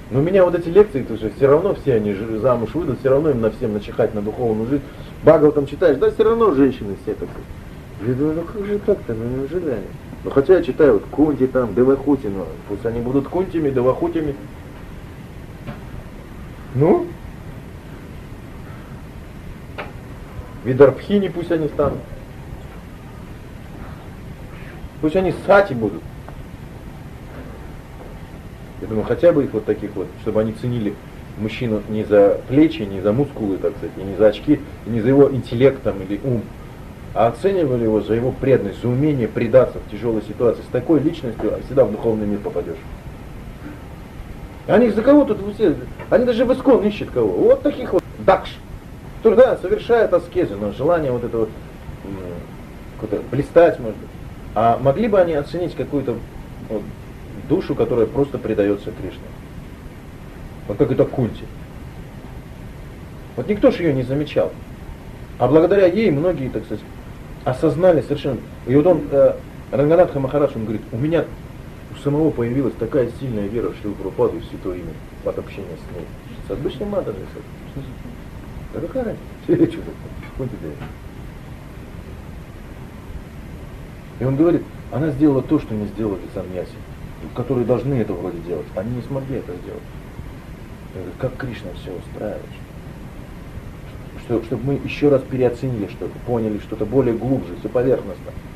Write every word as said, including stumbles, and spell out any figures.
Но у меня вот эти лекции, тоже все равно все они же замуж выйдут, все равно им на всем начихать на духовную жизнь. Бхагаватам читаешь, да, все равно женщины все так. Я думаю, ну как же так-то, ну неужели они? Ну хотя я читаю вот Кунти там, Девахути, ну пусть они будут Кунтями, Девахутями. Ну? Видарбхини пусть они станут. Пусть они сати будут. Я думаю, хотя бы их вот таких вот, чтобы они ценили мужчину не за плечи, не за мускулы, так сказать, и не за очки, и не за его интеллект там, или ум, а оценивали его за его преданность, за умение предаться в тяжелой ситуации. С такой личностью всегда в духовный мир попадешь. Они за кого тут все? Они даже в искон ищут кого. Вот таких вот дакш, которые, да, совершают аскезы, но желание вот это вот блистать, может быть. А могли бы они оценить какую-то вот, душу, которая просто предается Кришне? Вот как это Кунти. Вот никто же ее не замечал. А благодаря ей многие, так сказать, осознали совершенно. И вот он, э, Ранганатха Махарадж, он говорит, у меня у самого появилась такая сильная вера в Шрилу Прабхупаду и в Святое Имя от общения с ней. С обычным матом. Да какая разница? Что Кунти делает? И он говорит, она сделала то, что не сделали саньяси, которые должны это вроде делать. Они не смогли это сделать. Я говорю, как Кришна все устраивает. Что, чтобы мы еще раз переоценили что-то, поняли что-то более глубже, все поверхностно.